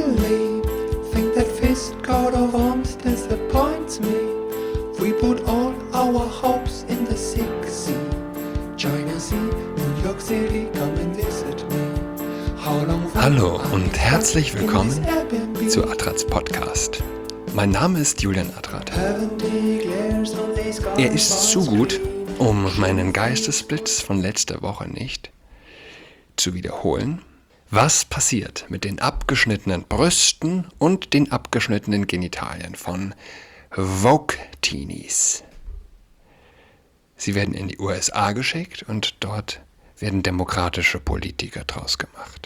believe. Think that fist coat of arms disappoints me. We put all our hopes in the sick sea. China Sea, New York City, come and visit me. Hallo und herzlich willkommen zu Adrats Podcast. Mein Name ist Julian Adrat. Er ist zu gut, um meinen Geistesblitz von letzter Woche nicht zu wiederholen. Was passiert mit den abgeschnittenen Brüsten und den abgeschnittenen Genitalien von Vogue-Teenies? Sie werden in die USA geschickt und dort werden demokratische Politiker draus gemacht.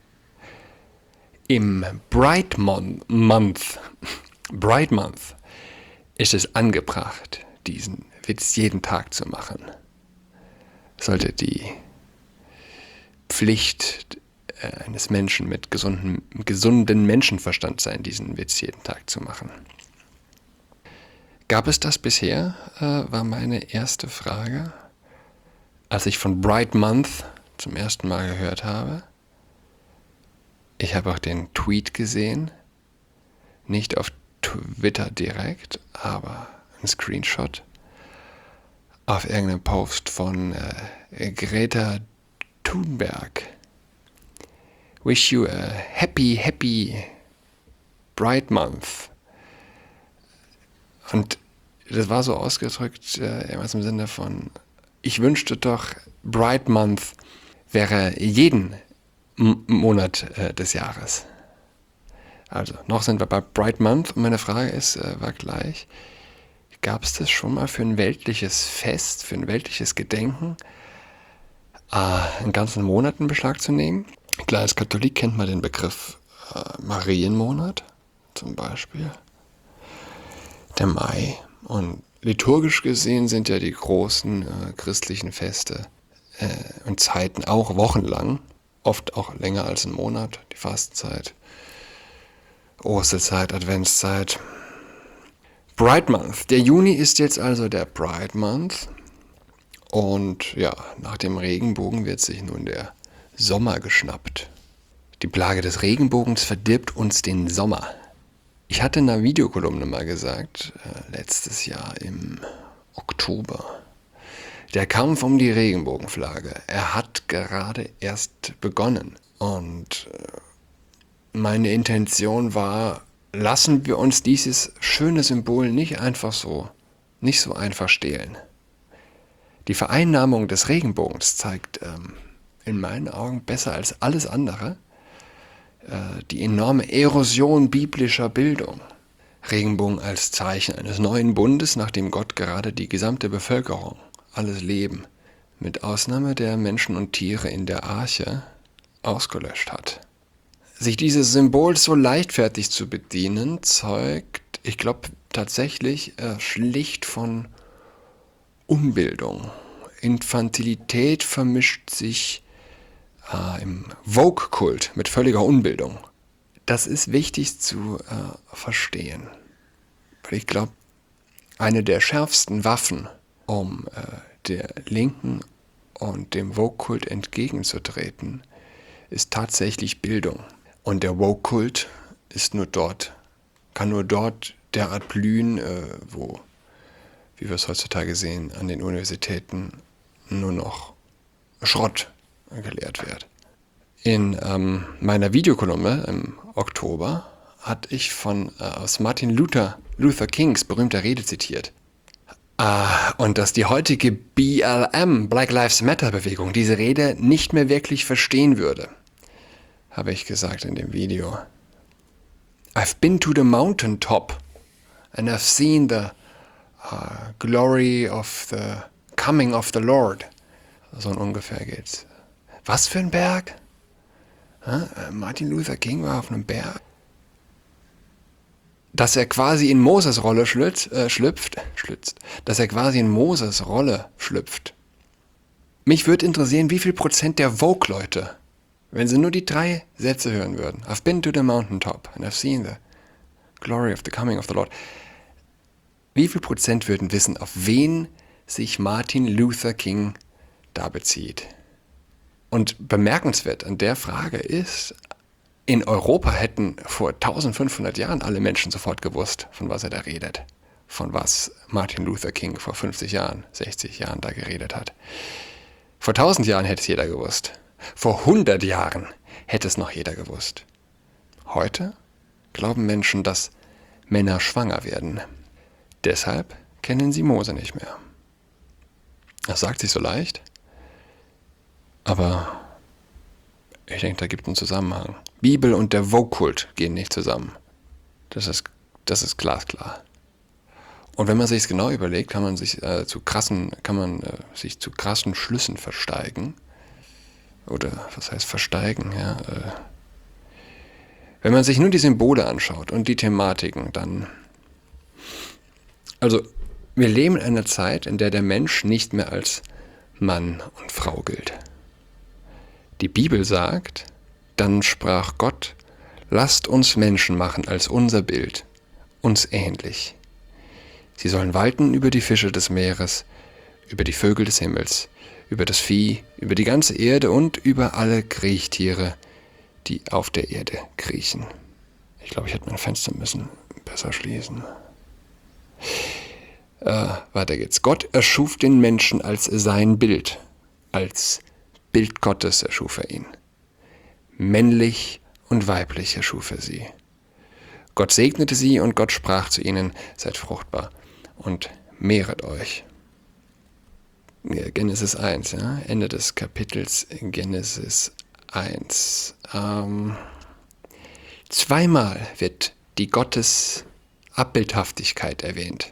Im Pride Month ist es angebracht, diesen Witz jeden Tag zu machen. Sollte die Pflicht eines Menschen mit gesunden Menschenverstand sein, diesen Witz jeden Tag zu machen. Gab es das bisher, war meine erste Frage, als ich von Pride Month zum ersten Mal gehört habe. Ich habe auch den Tweet gesehen, nicht auf Twitter direkt, aber ein Screenshot auf irgendeinem Post von Greta Thunberg. Wish you a happy Pride Month. Und das war so ausgedrückt, irgendwas im Sinne von, ich wünschte doch, Pride Month wäre jeden Monat des Jahres. Also, noch sind wir bei Pride Month und meine Frage war gleich, gab es das schon mal für ein weltliches Fest, für ein weltliches Gedenken, einen ganzen Monat in Beschlag zu nehmen? Klar, als Katholik kennt man den Begriff Marienmonat zum Beispiel, der Mai. Und liturgisch gesehen sind ja die großen christlichen Feste und Zeiten auch wochenlang, oft auch länger als einen Monat, die Fastenzeit, Osterzeit, Adventszeit. Pride Month. Der Juni ist jetzt also der Pride Month. Und ja, nach dem Regenbogen wird sich nun der Sommer geschnappt. Die Plage des Regenbogens verdirbt uns den Sommer. Ich hatte in einer Videokolumne mal gesagt, letztes Jahr im Oktober, der Kampf um die Regenbogenflagge, er hat gerade erst begonnen. Und meine Intention war, lassen wir uns dieses schöne Symbol nicht so einfach stehlen. Die Vereinnahmung des Regenbogens zeigt in meinen Augen besser als alles andere die enorme Erosion biblischer Bildung. Regenbogen als Zeichen eines neuen Bundes, nachdem Gott gerade die gesamte Bevölkerung, alles Leben, mit Ausnahme der Menschen und Tiere in der Arche, ausgelöscht hat. Sich dieses Symbols so leichtfertig zu bedienen, zeugt, ich glaube tatsächlich, schlicht von Unbildung. Infantilität vermischt sich im Vogue-Kult mit völliger Unbildung. Das ist wichtig zu verstehen. Weil ich glaube, eine der schärfsten Waffen, um der Linken und dem Vogue-Kult entgegenzutreten, ist tatsächlich Bildung. Und der Vogue-Kult kann nur dort derart blühen, wo, wie wir es heutzutage sehen, an den Universitäten nur noch Schrott gelehrt wird. In meiner Videokolumne im Oktober hatte ich aus Martin Luther Kings berühmter Rede zitiert. Und dass die heutige BLM, Black Lives Matter Bewegung, diese Rede nicht mehr wirklich verstehen würde, habe ich gesagt in dem Video. I've been to the mountain top and I've seen the glory of the coming of the Lord. So ungefähr geht's. Was für ein Berg? Martin Luther King war auf einem Berg. Dass er quasi in Moses Rolle schlüpft. Mich würde interessieren, wie viel Prozent der Vogue-Leute, wenn sie nur die 3 Sätze hören würden. I've been to the mountaintop and I've seen the glory of the coming of the Lord. Wie viel Prozent würden wissen, auf wen sich Martin Luther King da bezieht? Und bemerkenswert an der Frage ist, in Europa hätten vor 1500 Jahren alle Menschen sofort gewusst, von was er da redet. Von was Martin Luther King vor 50 Jahren, 60 Jahren da geredet hat. Vor 1000 Jahren hätte es jeder gewusst. Vor 100 Jahren hätte es noch jeder gewusst. Heute glauben Menschen, dass Männer schwanger werden. Deshalb kennen sie Mose nicht mehr. Das sagt sich so leicht, aber ich denke, da gibt es einen Zusammenhang. Bibel und der Vogue-Kult gehen nicht zusammen. Das ist glasklar. Und wenn man sich es genau überlegt, kann man sich zu krassen Schlüssen versteigen. Oder was heißt versteigen? Ja, wenn man sich nur die Symbole anschaut und die Thematiken, dann... Also, wir leben in einer Zeit, in der der Mensch nicht mehr als Mann und Frau gilt. Die Bibel sagt, dann sprach Gott, lasst uns Menschen machen als unser Bild, uns ähnlich. Sie sollen walten über die Fische des Meeres, über die Vögel des Himmels, über das Vieh, über die ganze Erde und über alle Kriechtiere, die auf der Erde kriechen. Ich glaube, ich hätte mein Fenster besser schließen. Weiter geht's. Gott erschuf den Menschen als sein Bild. Als Bild Gottes erschuf er ihn. Männlich und weiblich erschuf er sie. Gott segnete sie und Gott sprach zu ihnen, seid fruchtbar und mehret euch. Ja, Genesis 1, ja? Ende des Kapitels Genesis 1. Zweimal wird die Gottes Abbildhaftigkeit erwähnt.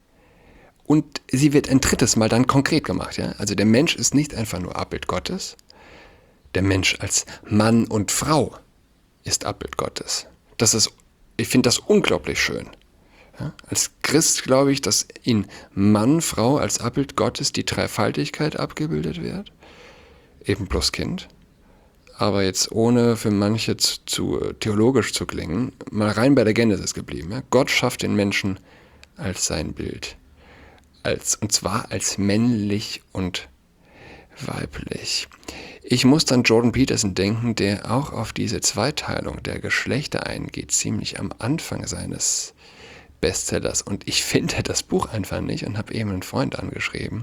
Und sie wird ein drittes Mal dann konkret gemacht. Ja? Also der Mensch ist nicht einfach nur Abbild Gottes. Der Mensch als Mann und Frau ist Abbild Gottes. Ich finde das unglaublich schön. Ja? Als Christ glaube ich, dass in Mann, Frau als Abbild Gottes die Dreifaltigkeit abgebildet wird. Eben plus Kind. Aber jetzt ohne für manche zu theologisch zu klingen, mal rein bei der Genesis geblieben. Ja? Gott schafft den Menschen als sein Bild. Und zwar als männlich und weiblich. Ich muss an Jordan Peterson denken, der auch auf diese Zweiteilung der Geschlechter eingeht, ziemlich am Anfang seines Bestsellers. Und ich finde das Buch einfach nicht und habe eben einen Freund angeschrieben.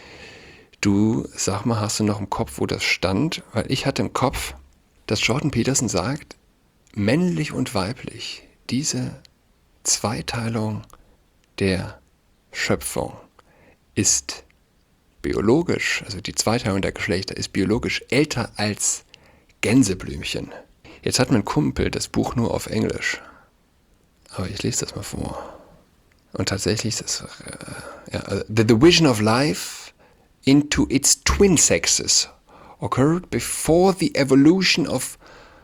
Du, sag mal, hast du noch im Kopf, wo das stand? Weil ich hatte im Kopf, dass Jordan Peterson sagt, männlich und weiblich, diese Zweiteilung der Schöpfung ist biologisch, also die Zweiteilung der Geschlechter ist biologisch älter als Gänseblümchen. Jetzt hat mein Kumpel das Buch nur auf Englisch, aber ich lese das mal vor. Und tatsächlich ist das, The division of life into its twin sexes occurred before the evolution of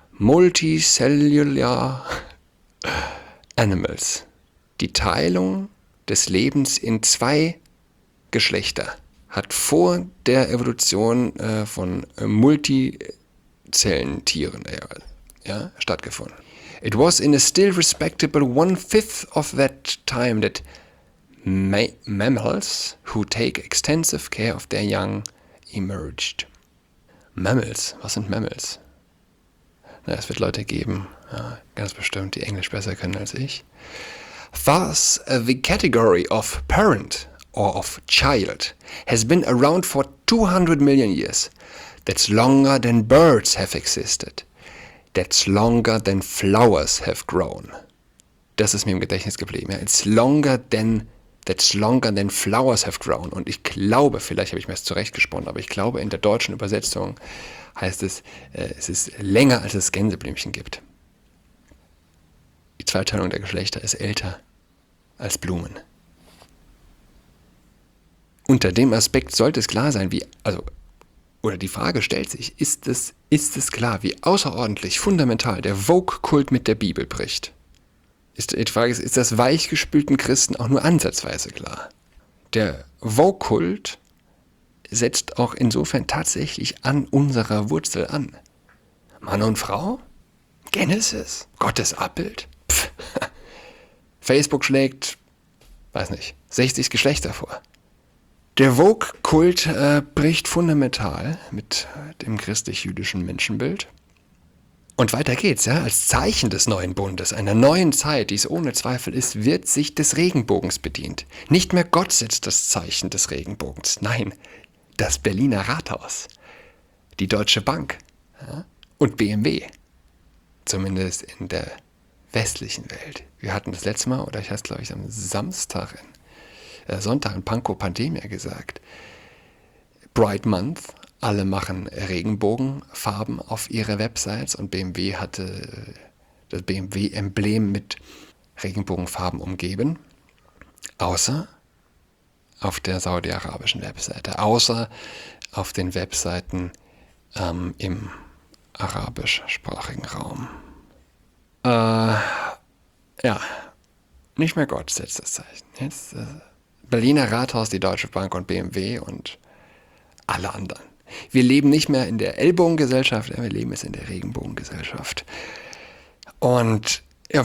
multicellular animals. Die Teilung des Lebens in zwei Geschlechter hat vor der Evolution von Multizellentieren stattgefunden. It was in a still respectable 1/5 of that time that mammals who take extensive care of their young emerged. Mammals, was sind Mammals? Na, es wird Leute geben, ganz bestimmt, die Englisch besser können als ich. Thus, the category of parent or of child has been around for 200 million years. That's longer than birds have existed. That's longer than flowers have grown. Das ist mir im Gedächtnis geblieben. Ja. That's longer than flowers have grown. Und ich glaube, vielleicht habe ich mir das zurechtgesponnen, aber ich glaube, in der deutschen Übersetzung heißt es, es ist länger, als es Gänseblümchen gibt. Die Zweiteilung der Geschlechter ist älter als Blumen. Unter dem Aspekt sollte es klar sein, oder die Frage stellt sich, ist es klar, wie außerordentlich fundamental der Vogue-Kult mit der Bibel bricht? Die Frage ist das weichgespülten Christen auch nur ansatzweise klar? Der Vogue-Kult setzt auch insofern tatsächlich an unserer Wurzel an. Mann und Frau? Genesis? Gottes Abbild? Pff. Facebook schlägt, 60 Geschlechter vor. Der Vogue-Kult bricht fundamental mit dem christlich-jüdischen Menschenbild. Und weiter geht's, ja. Als Zeichen des neuen Bundes, einer neuen Zeit, die es ohne Zweifel ist, wird sich des Regenbogens bedient. Nicht mehr Gott setzt das Zeichen des Regenbogens. Nein, das Berliner Rathaus, die Deutsche Bank, ja, und BMW. Zumindest in der westlichen Welt. Wir hatten das letzte Mal, oder ich hatte es glaube ich am Sonntag in Pankow Pandemia gesagt, Bright Month, alle machen Regenbogenfarben auf ihre Websites und BMW hatte das BMW-Emblem mit Regenbogenfarben umgeben, außer auf der saudi-arabischen Webseite, außer auf den Webseiten im arabischsprachigen Raum. Ja, nicht mehr Gott setzt das Zeichen. Jetzt Berliner Rathaus, die Deutsche Bank und BMW und alle anderen. Wir leben nicht mehr in der Ellbogengesellschaft, wir leben jetzt in der Regenbogengesellschaft. Und ja,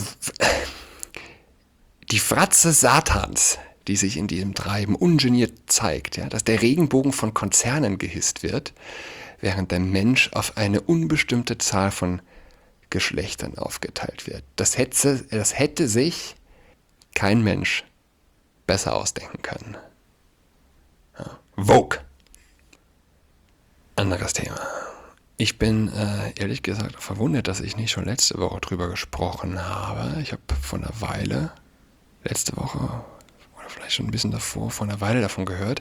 die Fratze Satans, die sich in diesem Treiben ungeniert zeigt, ja, dass der Regenbogen von Konzernen gehisst wird, während der Mensch auf eine unbestimmte Zahl von Geschlechtern aufgeteilt wird. Das hätte sich kein Mensch besser ausdenken können. Ja. Vogue. Anderes Thema. Ich bin ehrlich gesagt verwundert, dass ich nicht schon letzte Woche drüber gesprochen habe. Ich habe vor einer Weile, letzte Woche oder vielleicht schon ein bisschen davor, vor einer Weile davon gehört.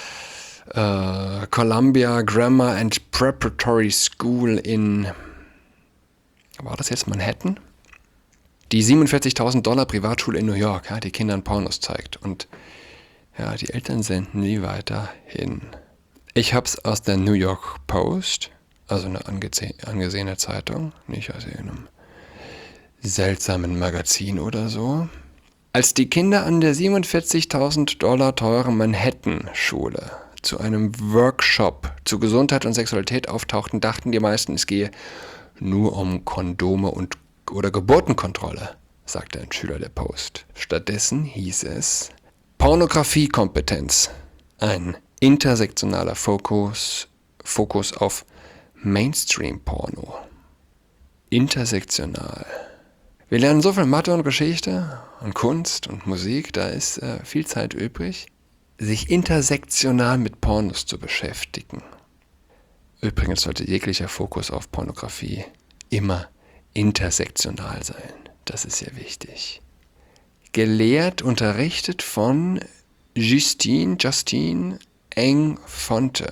Columbia Grammar and Preparatory School in, war das jetzt Manhattan? Die $47.000 Privatschule in New York, ja, die Kindern Pornos zeigt. Und ja, die Eltern senden die weiterhin. Ich habe es aus der New York Post, also eine angesehene Zeitung, nicht aus irgendeinem seltsamen Magazin oder so. Als die Kinder an der $47.000 teuren Manhattan-Schule zu einem Workshop zu Gesundheit und Sexualität auftauchten, dachten die meisten, es gehe nur um Kondome oder Geburtenkontrolle, sagte ein Schüler der Post. Stattdessen hieß es Pornografiekompetenz, ein intersektionaler Fokus auf Mainstream-Porno. Intersektional. Wir lernen so viel Mathe und Geschichte und Kunst und Musik, da ist viel Zeit übrig, sich intersektional mit Pornos zu beschäftigen. Übrigens sollte jeglicher Fokus auf Pornografie immer intersektional sein. Das ist sehr wichtig. Gelehrt, unterrichtet von Justine Eng-Fonte.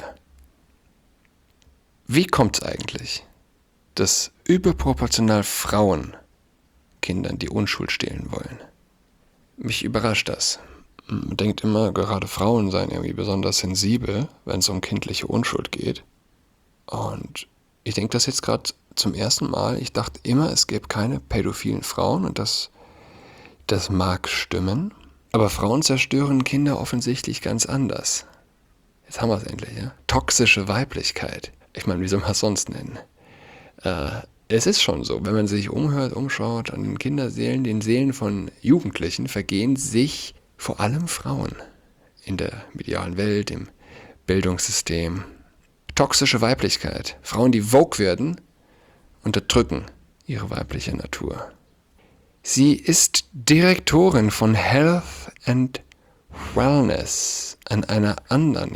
Wie kommt es eigentlich, dass überproportional Frauen Kindern die Unschuld stehlen wollen? Mich überrascht das. Man denkt immer, gerade Frauen seien irgendwie besonders sensibel, wenn es um kindliche Unschuld geht. Und ich denke das jetzt gerade zum ersten Mal. Ich dachte immer, es gäbe keine pädophilen Frauen und das mag stimmen. Aber Frauen zerstören Kinder offensichtlich ganz anders. Jetzt haben wir es endlich, ja? Toxische Weiblichkeit. Ich meine, wie soll man es sonst nennen? Es ist schon so, wenn man sich umschaut an den Kinderseelen, den Seelen von Jugendlichen, vergehen sich vor allem Frauen in der medialen Welt, im Bildungssystem. Toxische Weiblichkeit. Frauen, die Vogue werden, unterdrücken ihre weibliche Natur. Sie ist Direktorin von Health and Wellness an einer anderen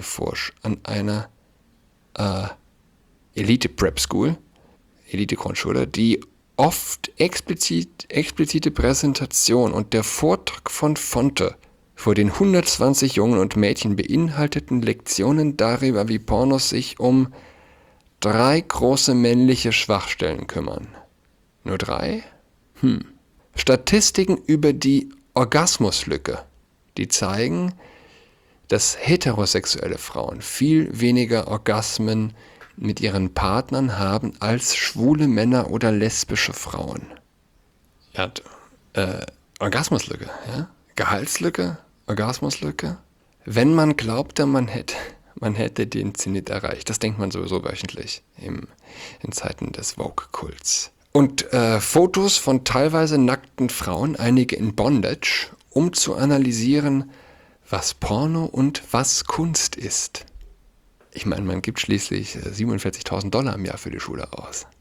Elite-Prep-School, Elite-Grundschule, die oft explizite Präsentation und der Vortrag von Fonte vor den 120 Jungen und Mädchen beinhalteten Lektionen darüber, wie Pornos sich um 3 große männliche Schwachstellen kümmern. Nur 3? Statistiken über die Orgasmuslücke, die zeigen, dass heterosexuelle Frauen viel weniger Orgasmen mit ihren Partnern haben als schwule Männer oder lesbische Frauen. Ja, Orgasmuslücke, ja? Gehaltslücke, Orgasmuslücke. Wenn man glaubte, man hätte den Zenit erreicht. Das denkt man sowieso wöchentlich in Zeiten des Vogue-Kults. Und Fotos von teilweise nackten Frauen, einige in Bondage, um zu analysieren, was Porno und was Kunst ist. Ich meine, man gibt schließlich $47.000 im Jahr für die Schule aus.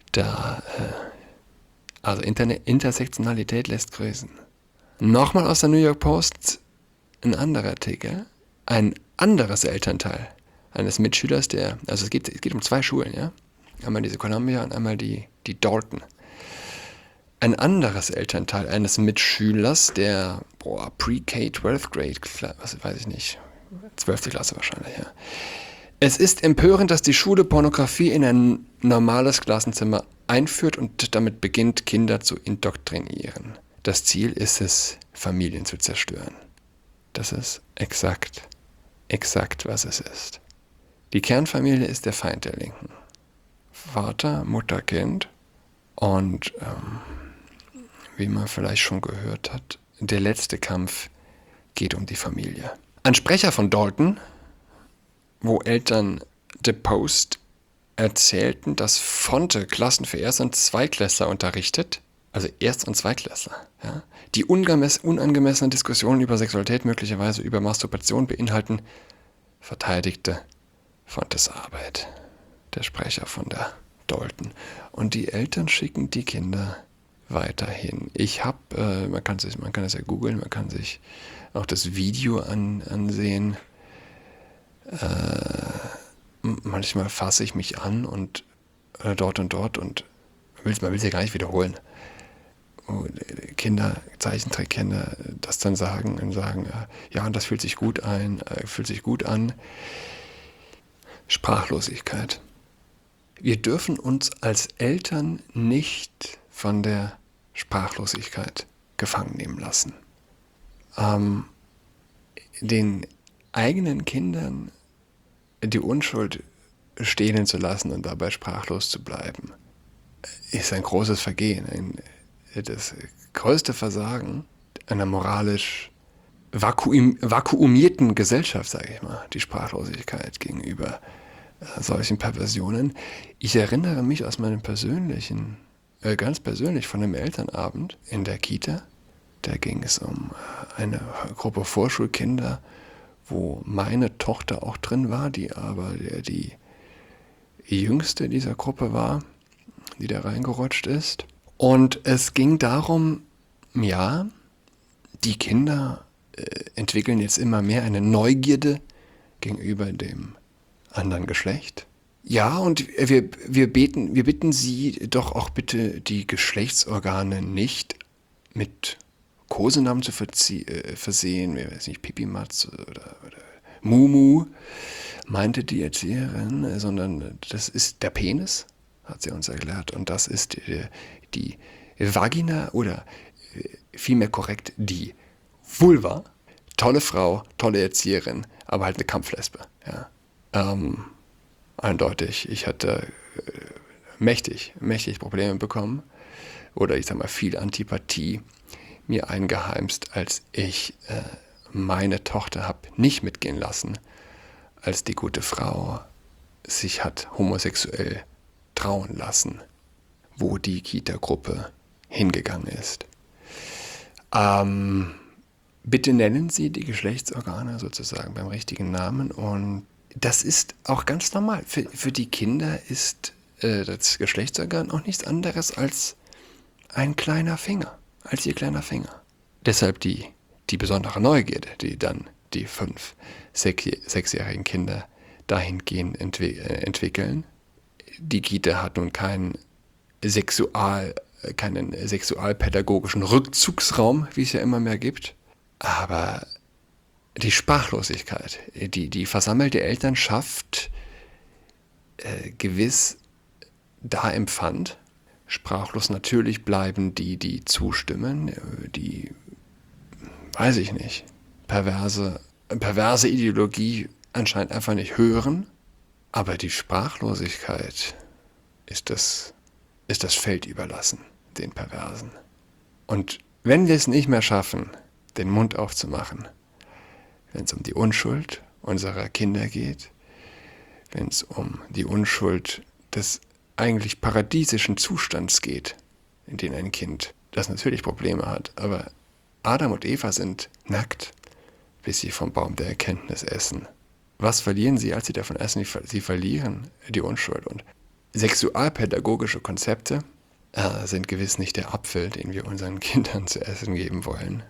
Also Intersektionalität lässt grüßen. Nochmal aus der New York Post ein anderer Artikel. Ein anderes Elternteil eines Mitschülers, also es geht um 2 Schulen, ja. Einmal diese Columbia und einmal die Dalton. Ein anderes Elternteil eines Mitschülers, der Pre-K, 12th Grade, was weiß ich nicht, 12. Klasse wahrscheinlich, ja. Es ist empörend, dass die Schule Pornografie in ein normales Klassenzimmer einführt und damit beginnt, Kinder zu indoktrinieren. Das Ziel ist es, Familien zu zerstören. Das ist exakt, was es ist. Die Kernfamilie ist der Feind der Linken. Vater, Mutter, Kind und wie man vielleicht schon gehört hat, der letzte Kampf geht um die Familie. Ein Sprecher von Dalton, wo Eltern The Post erzählten, dass Fonte Klassen für Erst- und Zweitklässler unterrichtet, also Erst- und Zweitklässler, ja, die unangemessene Diskussionen über Sexualität, möglicherweise über Masturbation beinhalten, verteidigte Fontes Arbeit, der Sprecher von der Dalton. Und die Eltern schicken die Kinder weiterhin. Man kann das ja googeln, man kann sich auch das Video ansehen. Manchmal fasse ich mich an und dort und man will es ja gar nicht wiederholen. Zeichentrickkinder, das dann sagen, ja, und das fühlt sich gut an. Sprachlosigkeit. Wir dürfen uns als Eltern nicht von der Sprachlosigkeit gefangen nehmen lassen. Den eigenen Kindern die Unschuld stehlen zu lassen und dabei sprachlos zu bleiben, ist ein großes Vergehen, das größte Versagen einer moralisch vakuumierten Gesellschaft, sage ich mal, die Sprachlosigkeit gegenüber solchen Perversionen. Ich erinnere mich aus meinem ganz persönlich von einem Elternabend in der Kita. Da ging es um eine Gruppe Vorschulkinder, wo meine Tochter auch drin war, die aber die jüngste dieser Gruppe war, die da reingerutscht ist. Und es ging darum, ja, die Kinder entwickeln jetzt immer mehr eine Neugierde gegenüber dem anderen Geschlecht. Ja, und wir bitten Sie doch auch bitte, die Geschlechtsorgane nicht mit Kosenamen zu versehen, wer weiß nicht, Pipimatz oder Mumu, meinte die Erzieherin, sondern das ist der Penis, hat sie uns erklärt, und das ist die Vagina oder vielmehr korrekt die Vulva. Tolle Frau, tolle Erzieherin, aber halt eine Kampflesbe. Ja. Eindeutig, ich hatte mächtig Probleme bekommen oder ich sag mal viel Antipathie mir eingeheimst, als ich meine Tochter habe nicht mitgehen lassen, als die gute Frau sich hat homosexuell trauen lassen, wo die Kita-Gruppe hingegangen ist. Bitte nennen Sie die Geschlechtsorgane sozusagen beim richtigen Namen, und das ist auch ganz normal. Für die Kinder ist das Geschlechtsorgan auch nichts anderes als ein kleiner Finger, als ihr kleiner Finger. Deshalb die besondere Neugierde, die dann die 5-, 6-jährigen Kinder dahingehend entwickeln. Die Kita hat nun keinen sexualpädagogischen Rückzugsraum, wie es ja immer mehr gibt, aber die Sprachlosigkeit, die versammelte Elternschaft gewiss da empfand. Sprachlos natürlich bleiben die zustimmen, die, weiß ich nicht, perverse Ideologie anscheinend einfach nicht hören, aber die Sprachlosigkeit ist das Feld überlassen, den Perversen. Und wenn wir es nicht mehr schaffen, den Mund aufzumachen, wenn es um die Unschuld unserer Kinder geht, wenn es um die Unschuld des eigentlich paradiesischen Zustands geht, in dem ein Kind, das natürlich Probleme hat, aber Adam und Eva sind nackt, bis sie vom Baum der Erkenntnis essen. Was verlieren sie, als sie davon essen? Sie verlieren die Unschuld. Und Sexualpädagogische Konzepte sind gewiss nicht der Apfel, den wir unseren Kindern zu essen geben wollen.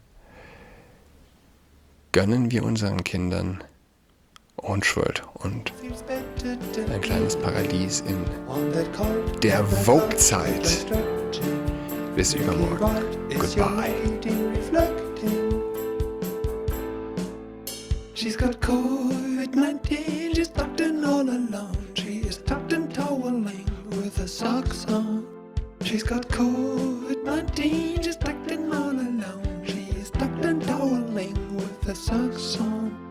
Gönnen wir unseren Kindern Unschuld und ein kleines Paradies in der Vogue-Zeit. Bis übermorgen. Goodbye. She's got COVID-19, she's tucked in all alone. She is tucked in toweling with her socks on. She's got COVID-19, she's tucked in all alone. She is tucked in toweling with her socks on.